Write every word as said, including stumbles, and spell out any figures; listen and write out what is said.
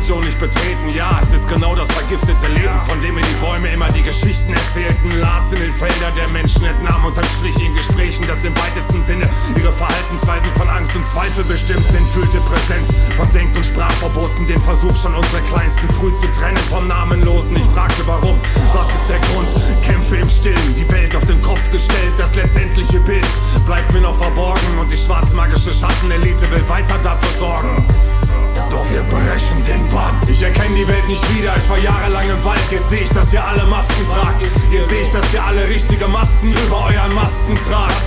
Station nicht betreten. Ja, es ist genau das vergiftete Leben, von dem mir die Bäume immer die Geschichten erzählten. Las in den Feldern der Menschen entnahm unterm Strich in Gesprächen, dass im weitesten Sinne ihre Verhaltensweisen von Angst und Zweifel bestimmt sind. Fühlte Präsenz von Denk- und Sprachverboten, den Versuch schon unsere Kleinsten früh zu trennen vom Namenlosen. Ich fragte warum, was ist der Grund? Kämpfe im Stillen, die Welt auf den Kopf gestellt. Das letztendliche Bild bleibt mir noch verborgen und die schwarzmagische Schattenelite will weiter dafür sorgen. Doch wir brechen den Bann. Ich erkenne die Welt nicht wieder, ich war jahrelang im Wald. Jetzt seh ich, dass ihr alle Masken tragt. Jetzt seh ich, dass ihr alle richtige Masken über euren Masken tragt.